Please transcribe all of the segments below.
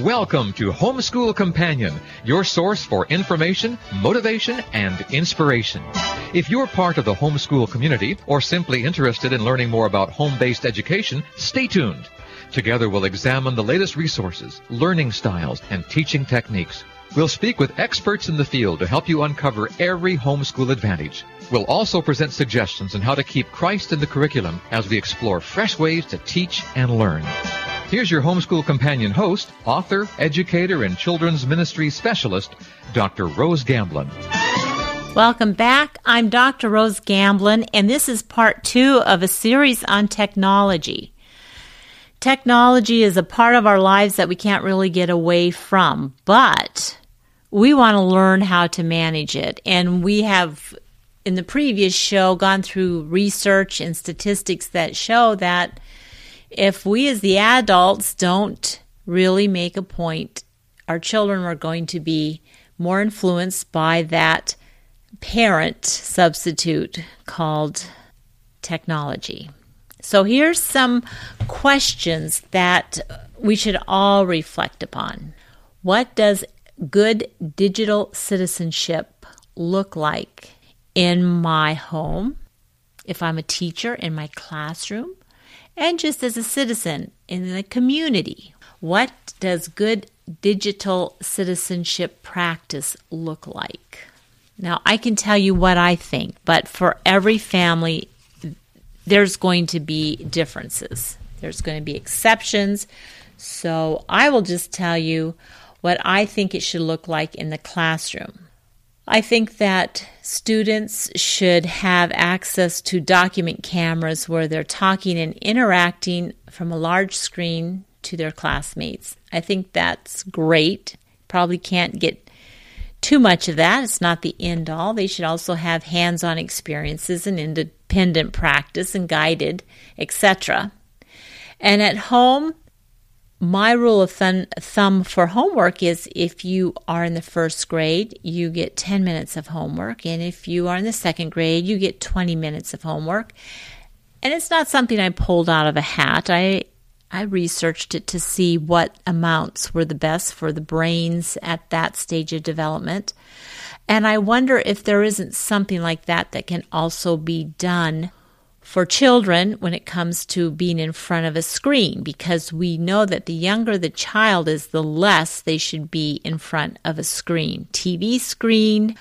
Welcome to Homeschool Companion, your source for information, motivation, and inspiration. If you're part of the homeschool community or simply interested in learning more about home-based education, stay tuned. Together we'll examine the latest resources, learning styles, and teaching techniques. We'll speak with experts in the field to help you uncover every homeschool advantage. We'll also present suggestions on how to keep Christ in the curriculum as we explore fresh ways to teach and learn. Here's your Homeschool Companion host, author, educator, and children's ministry specialist, Dr. Rose Gamblin. Welcome back. I'm Dr. Rose Gamblin, and this is part 2 of a series on technology. Technology is a part of our lives that we can't really get away from, but we want to learn how to manage it. And we have, in the previous show, gone through research and statistics that show that if we as the adults don't really make a point, our children are going to be more influenced by that parent substitute called technology. So here's some questions that we should all reflect upon. What does good digital citizenship look like in my home, if I'm a teacher in my classroom, and just as a citizen in the community? What does good digital citizenship practice look like? Now, I can tell you what I think, but for every family, there's going to be differences. There's going to be exceptions. So I will just tell you what I think it should look like in the classroom. I think that students should have access to document cameras where they're talking and interacting from a large screen to their classmates. I think that's great. Probably can't get too much of that. It's not the end all. They should also have hands-on experiences and independent practice and guided, etc. And at home, my rule of thumb for homework is if you are in the first grade, you get 10 minutes of homework. And if you are in the second grade, you get 20 minutes of homework. And it's not something I pulled out of a hat. I researched it to see what amounts were the best for the brains at that stage of development. And I wonder if there isn't something like that that can also be done for children when it comes to being in front of a screen, because we know that the younger the child is, the less they should be in front of a screen. TV screen,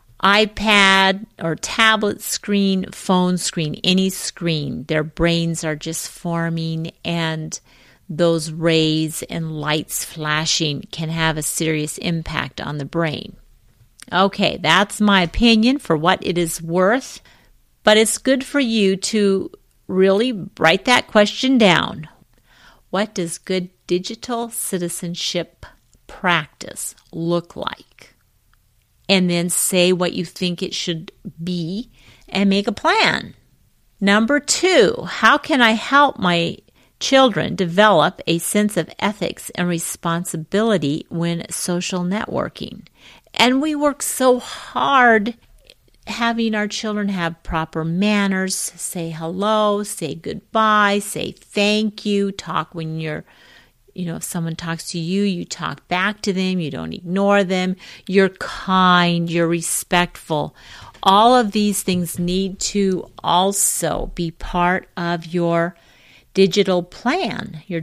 iPad or tablet screen, phone screen, any screen. Their brains are just forming, and those rays and lights flashing can have a serious impact on the brain. Okay, that's my opinion for what it is worth. But it's good for you to really write that question down. What does good digital citizenship practice look like? And then say what you think it should be and make a plan. Number 2, how can I help my children develop a sense of ethics and responsibility when social networking? And we work so hard having our children have proper manners, say hello, say goodbye, say thank you, talk when if someone talks to you, you talk back to them, you don't ignore them, you're kind, you're respectful. All of these things need to also be part of your digital plan, your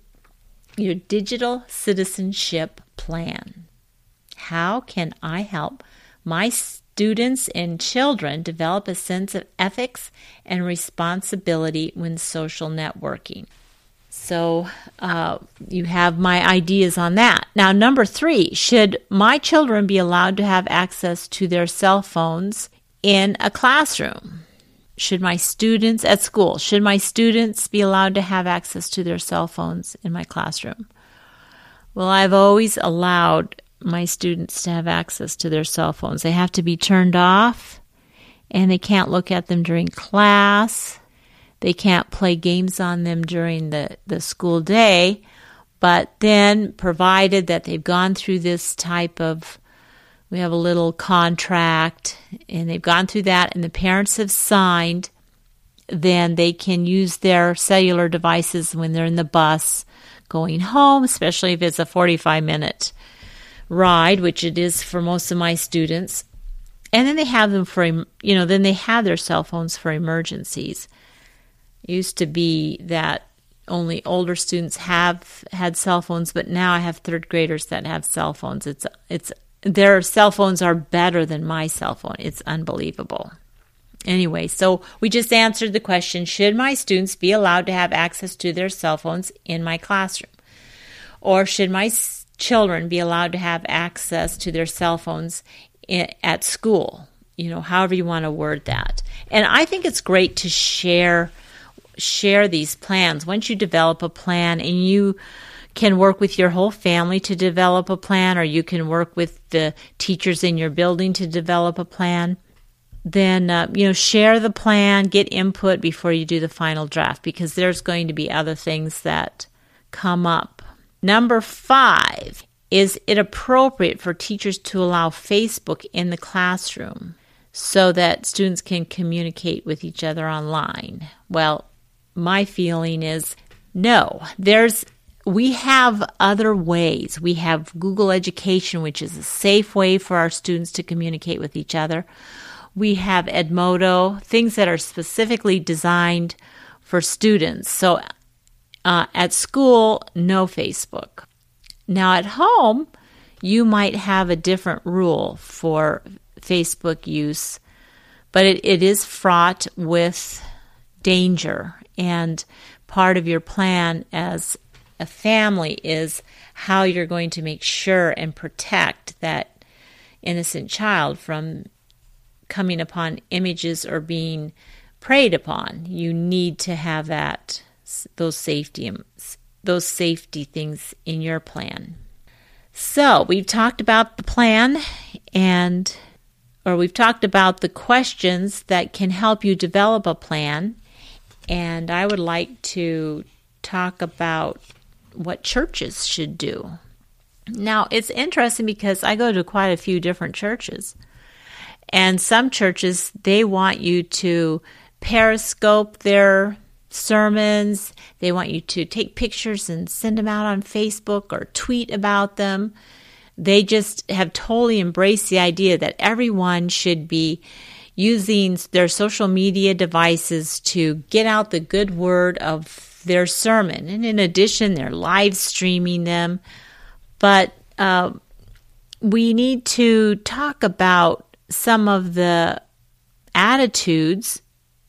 digital citizenship plan. How can I help my students and children develop a sense of ethics and responsibility when social networking? So you have my ideas on that. Now, number 3, should my children be allowed to have access to their cell phones in a classroom? Should my students at school, should my students be allowed to have access to their cell phones in my classroom? Well, I've always allowed my students to have access to their cell phones. They have to be turned off, and they can't look at them during class. They can't play games on them during the school day, but then provided that they've gone through this type of, we have a little contract, and they've gone through that, and the parents have signed then they can use their cellular devices when they're in the bus going home, especially if it's a 45-minute ride, which it is for most of my students. And then they have them for, then they have their cell phones for emergencies. It used to be that only older students have had cell phones, but now I have third graders that have cell phones. Their cell phones are better than my cell phone. It's unbelievable. Anyway, so we just answered the question, should my students be allowed to have access to their cell phones in my classroom? Or should my children be allowed to have access to their cell phones at school? However you want to word that. And I think it's great to share these plans. Once you develop a plan, and you can work with your whole family to develop a plan, or you can work with the teachers in your building to develop a plan, then share the plan, get input before you do the final draft, because there's going to be other things that come up. Number 5, is it appropriate for teachers to allow Facebook in the classroom so that students can communicate with each other online? Well, my feeling is no. We have other ways. We have Google Education, which is a safe way for our students to communicate with each other. We have Edmodo, things that are specifically designed for students. So at school, no Facebook. Now at home, you might have a different rule for Facebook use, but it is fraught with danger. And part of your plan as a family is how you're going to make sure and protect that innocent child from coming upon images or being preyed upon. You need to have those safety things in your plan. So we've talked about the plan, or we've talked about the questions that can help you develop a plan. And I would like to talk about what churches should do. Now, it's interesting because I go to quite a few different churches. And some churches, they want you to periscope their sermons. They want you to take pictures and send them out on Facebook or tweet about them. They just have totally embraced the idea that everyone should be using their social media devices to get out the good word of their sermon. And in addition, they're live streaming them. But we need to talk about some of the attitudes.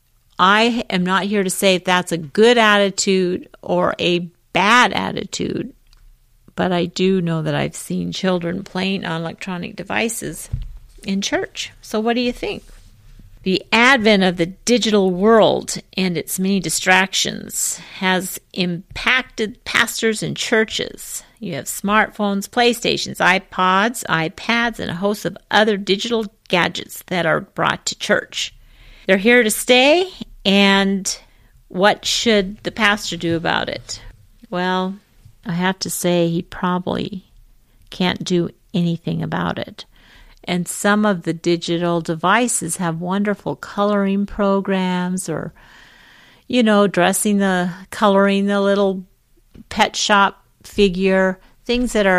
I am not here to say if that's a good attitude or a bad attitude, but I do know that I've seen children playing on electronic devices in church. So what do you think? The advent of the digital world and its many distractions has impacted pastors and churches. You have smartphones, PlayStations, iPods, iPads, and a host of other digital gadgets that are brought to church. They're here to stay, and what should the pastor do about it? Well, I have to say he probably can't do anything about it. And some of the digital devices have wonderful coloring programs, or, coloring the little pet shop figure, things that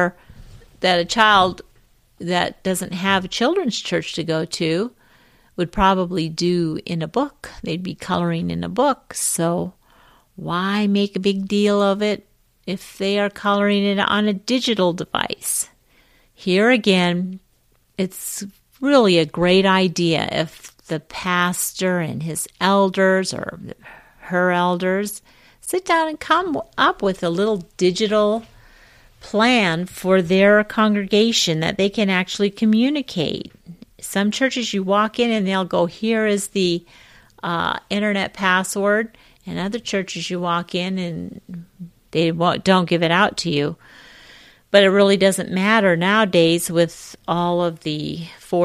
a child that doesn't have a children's church to go to would probably do in a book. They'd be coloring in a book. So why make a big deal of it if they are coloring it on a digital device? Here again, it's really a great idea if the pastor and his elders or her elders sit down and come up with a little digital plan for their congregation that they can actually communicate. Some churches you walk in and they'll go, here is the internet password, and other churches you walk in and they don't give it out to you. But it really doesn't matter nowadays with all of the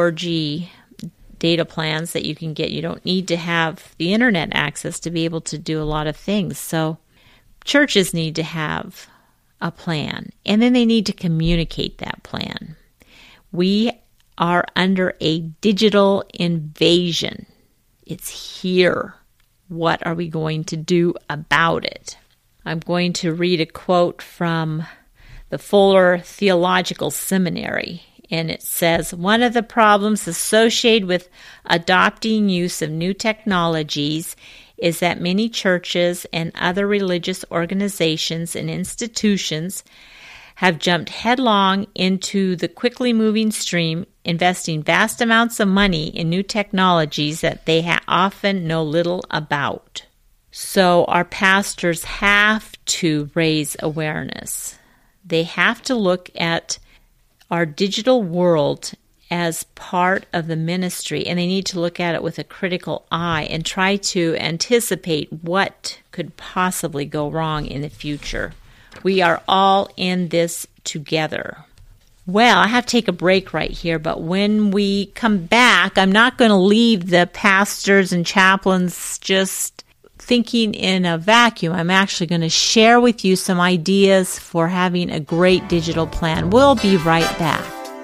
4G data plans that you can get. You don't need to have the internet access to be able to do a lot of things. So churches need to have a plan, and then they need to communicate that plan. We are under a digital invasion. It's here. what are we going to do about it? I'm going to read a quote from the Fuller Theological Seminary, and it says, "One of the problems associated with adopting use of new technologies is that many churches and other religious organizations and institutions have jumped headlong into the quickly moving stream, investing vast amounts of money in new technologies that they often know little about." So our pastors have to raise awareness. They have to look at our digital world as part of the ministry, and they need to look at it with a critical eye and try to anticipate what could possibly go wrong in the future. We are all in this together. Well, I have to take a break right here, but when we come back, I'm not going to leave the pastors and chaplains just thinking in a vacuum. I'm actually going to share with you some ideas for having a great digital plan. We'll be right back.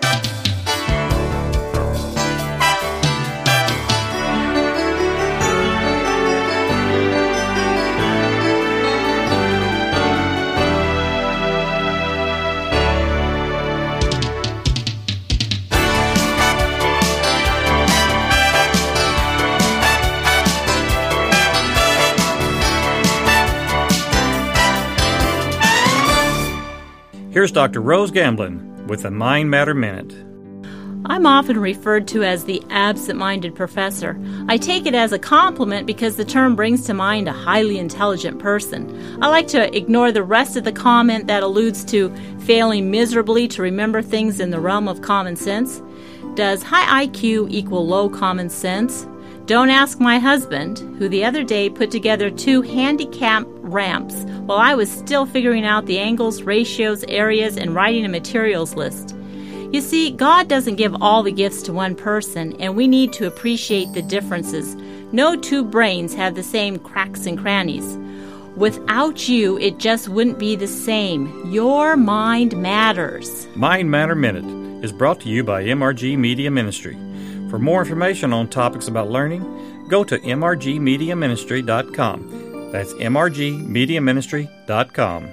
Here's Dr. Rose Gamblin with the Mind Matter Minute. I'm often referred to as the absent-minded professor. I take it as a compliment because the term brings to mind a highly intelligent person. I like to ignore the rest of the comment that alludes to failing miserably to remember things in the realm of common sense. Does high IQ equal low common sense? Don't ask my husband, who the other day put together 2 handicap ramps while I was still figuring out the angles, ratios, areas, and writing a materials list. You see, God doesn't give all the gifts to one person, and we need to appreciate the differences. No 2 brains have the same cracks and crannies. Without you, it just wouldn't be the same. Your mind matters. Mind Matter Minute is brought to you by MRG Media Ministry. For more information on topics about learning, go to mrgmediaministry.com. That's mrgmediaministry.com.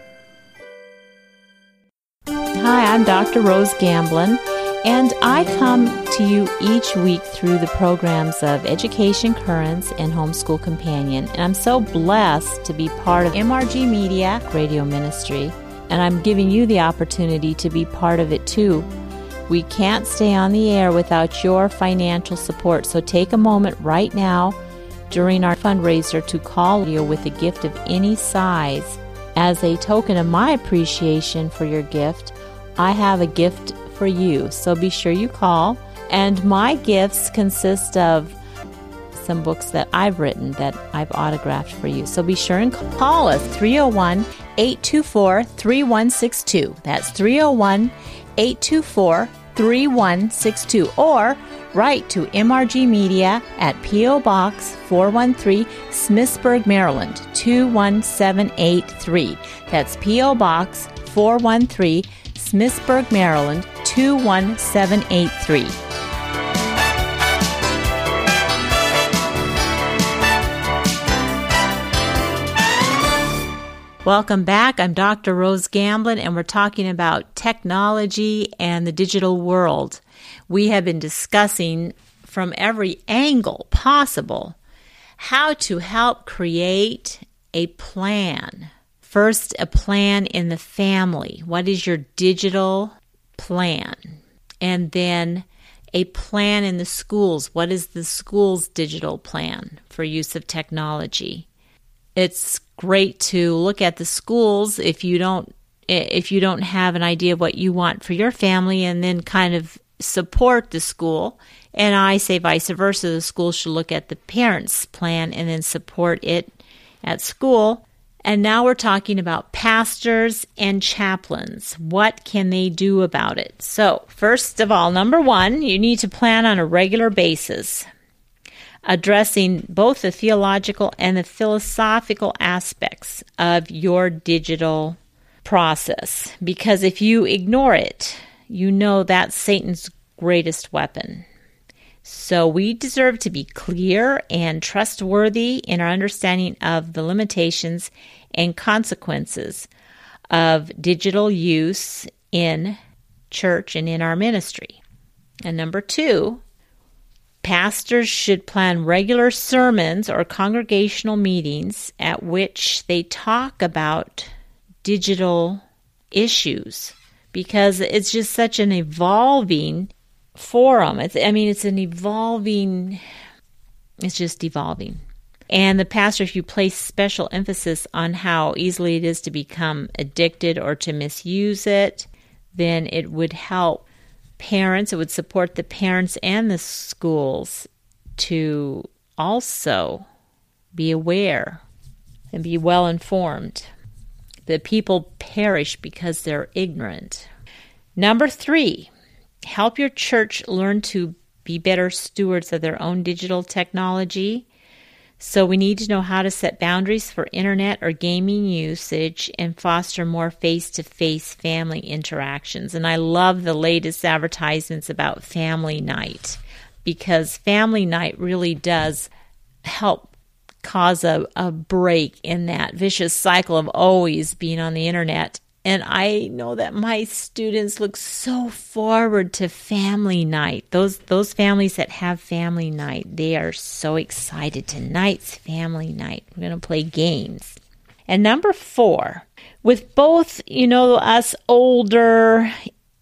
Hi, I'm Dr. Rose Gamblin, and I come to you each week through the programs of Education Currents and Homeschool Companion, and I'm so blessed to be part of MRG Media Radio Ministry, and I'm giving you the opportunity to be part of it too. We can't stay on the air without your financial support, so take a moment right now during our fundraiser to call you with a gift of any size. As a token of my appreciation for your gift, I have a gift for you, so be sure you call. And my gifts consist of some books that I've written that I've autographed for you. So be sure and call us, 301-824-3162. That's 301-824-3162. Or write to MRG Media at P.O. Box 413, Smithsburg, Maryland, 21783. That's P.O. Box 413, Smithsburg, Maryland, 21783. Welcome back. I'm Dr. Rose Gamblin, and we're talking about technology and the digital world. We have been discussing from every angle possible how to help create a plan. First, a plan in the family. What is your digital plan? And then a plan in the schools. What is the school's digital plan for use of technology? It's great to look at the schools if you don't have an idea of what you want for your family, and then kind of support the school. And I say vice versa. The school should look at the parents' plan and then support it at school. And now we're talking about pastors and chaplains. What can they do about it? So, first of all, number one, you need to plan on a regular basis, addressing both the theological and the philosophical aspects of your digital process. Because if you ignore it, you know that's Satan's greatest weapon. So we deserve to be clear and trustworthy in our understanding of the limitations and consequences of digital use in church and in our ministry. And number 2, pastors should plan regular sermons or congregational meetings at which they talk about digital issues, because it's just such an evolving forum. It's just evolving. And the pastor, if you place special emphasis on how easily it is to become addicted or to misuse it, then it would help parents, it would support the parents and the schools to also be aware and be well informed. The people perish because they're ignorant. Number 3, help your church learn to be better stewards of their own digital technology. So we need to know how to set boundaries for internet or gaming usage and foster more face-to-face family interactions. And I love the latest advertisements about family night, because family night really does help cause a break in that vicious cycle of always being on the internet. And I know that my students look so forward to family night. Those families that have family night, they are so excited. Tonight's family night. We're going to play games. And number 4, with both, us older,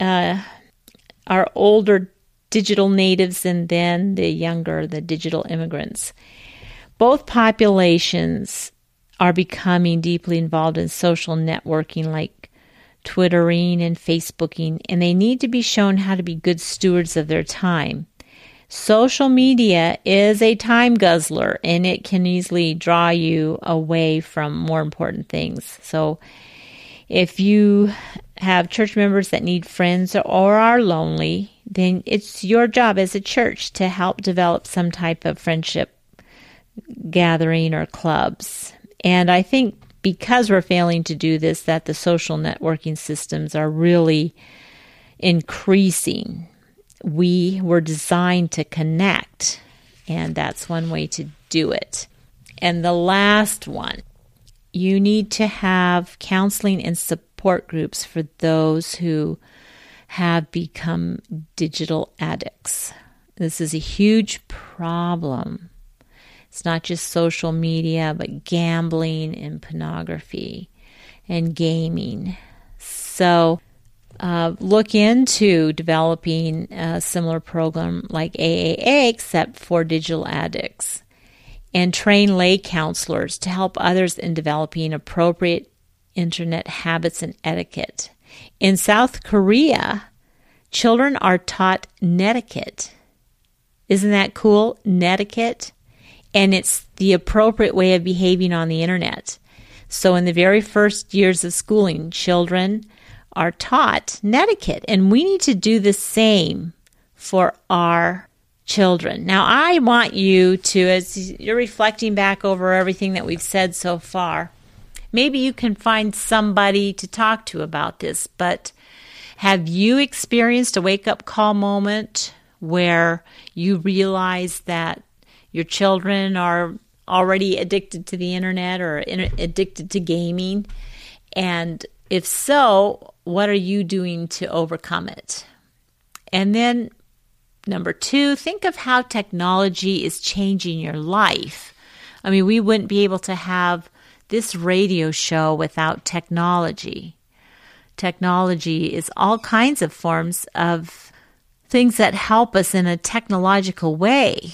our older digital natives and then the younger, the digital immigrants, both populations are becoming deeply involved in social networking like Twittering and Facebooking, and they need to be shown how to be good stewards of their time. Social media is a time guzzler, and it can easily draw you away from more important things. So if you have church members that need friends or are lonely, then it's your job as a church to help develop some type of friendship gathering or clubs. And I think because we're failing to do this, that the social networking systems are really increasing. We were designed to connect, and that's one way to do it. And the last one, you need to have counseling and support groups for those who have become digital addicts. This is a huge problem. It's not just social media, but gambling and pornography and gaming. So look into developing a similar program like AAA, except for digital addicts. And train lay counselors to help others in developing appropriate internet habits and etiquette. In South Korea, children are taught netiquette. Isn't that cool? Netiquette. And it's the appropriate way of behaving on the internet. So in the very first years of schooling, children are taught netiquette. And we need to do the same for our children. Now, I want you to, as you're reflecting back over everything that we've said so far, maybe you can find somebody to talk to about this. But have you experienced a wake-up call moment where you realize that your children are already addicted to the internet or addicted to gaming? And if so, what are you doing to overcome it? And then number 2, think of how technology is changing your life. I mean, we wouldn't be able to have this radio show without technology. Technology is all kinds of forms of things that help us in a technological way.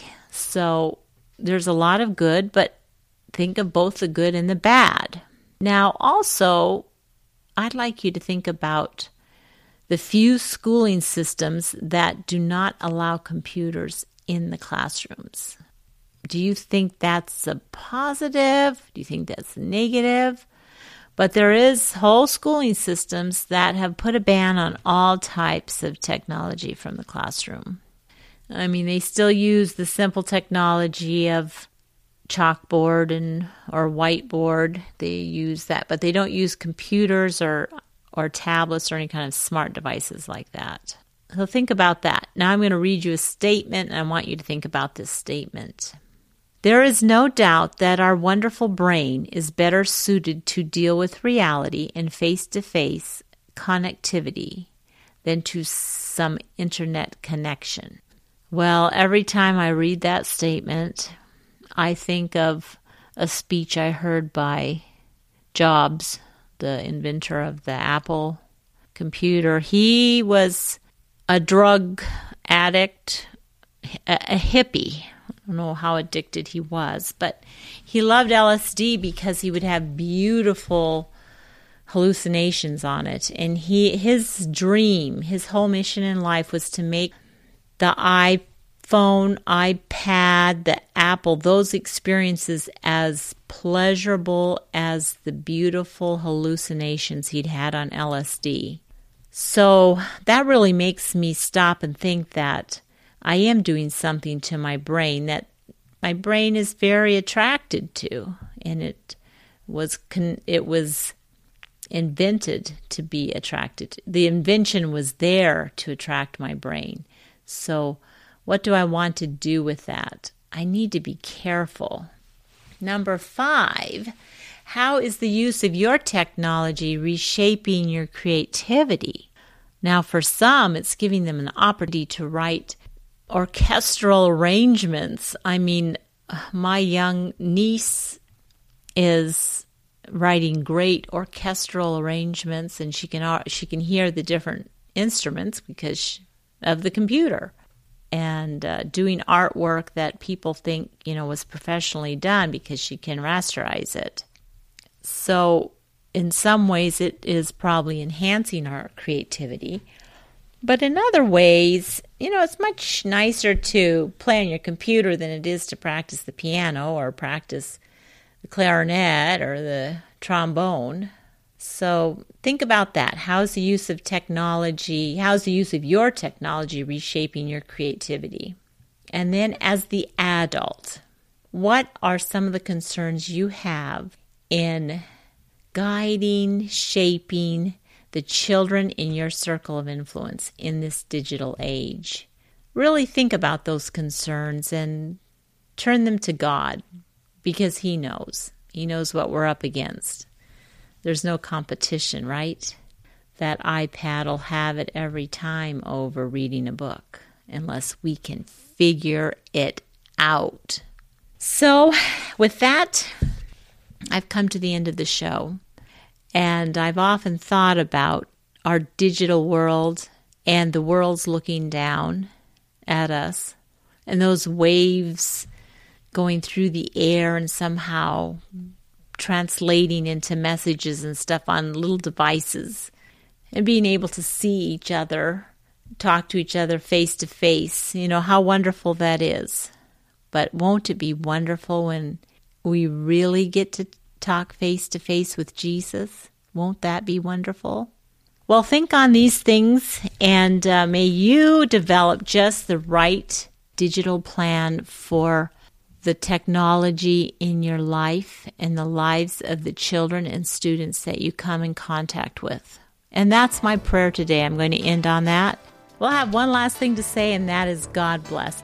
So there's a lot of good, but think of both the good and the bad. Now, also, I'd like you to think about the few schooling systems that do not allow computers in the classrooms. Do you think that's a positive? Do you think that's a negative? But there is whole schooling systems that have put a ban on all types of technology from the classroom. I mean, they still use the simple technology of chalkboard or whiteboard. They use that, but they don't use computers or tablets or any kind of smart devices like that. So think about that. Now I'm going to read you a statement, and I want you to think about this statement. There is no doubt that our wonderful brain is better suited to deal with reality and face-to-face connectivity than to some internet connection. Well, every time I read that statement, I think of a speech I heard by Jobs, the inventor of the Apple computer. He was a drug addict, a hippie. I don't know how addicted he was, but he loved LSD because he would have beautiful hallucinations on it. And his dream, his whole mission in life was to make the iPhone, iPad, the Apple, those experiences as pleasurable as the beautiful hallucinations he'd had on LSD. So that really makes me stop and think that I am doing something to my brain that my brain is very attracted to, and it was invented to be attracted. The invention was there to attract my brain. So what do I want to do with that? I need to be careful. Number 5, how is the use of your technology reshaping your creativity? Now, for some, it's giving them an opportunity to write orchestral arrangements. I mean, my young niece is writing great orchestral arrangements, and she can hear the different instruments because of the computer, and doing artwork that people think was professionally done because she can rasterize it. So in some ways it is probably enhancing our creativity, but in other ways, it's much nicer to play on your computer than it is to practice the piano or practice the clarinet or the trombone. So think about that. How's the use of your technology reshaping your creativity? And then as the adult, what are some of the concerns you have in guiding, shaping the children in your circle of influence in this digital age? Really think about those concerns and turn them to God, because He knows. He knows what we're up against. There's no competition, right? That iPad will have it every time over reading a book, unless we can figure it out. So, with that, I've come to the end of the show. And I've often thought about our digital world and the world's looking down at us, and those waves going through the air and somehow translating into messages and stuff on little devices, and being able to see each other, talk to each other face to face. How wonderful that is. But won't it be wonderful when we really get to talk face to face with Jesus? Won't that be wonderful? Well, think on these things, and may you develop just the right digital plan for the technology in your life and the lives of the children and students that you come in contact with. And that's my prayer today. I'm going to end on that. We'll have one last thing to say, and that is God bless.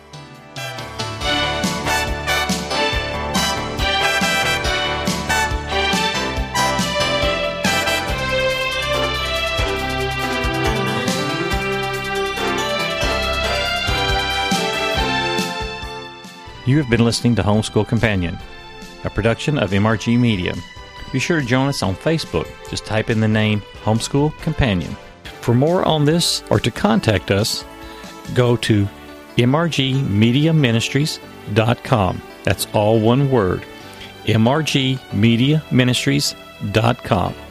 You have been listening to Homeschool Companion, a production of MRG Media. Be sure to join us on Facebook. Just type in the name Homeschool Companion. For more on this or to contact us, go to mrgmediaministries.com. That's all one word, mrgmediaministries.com.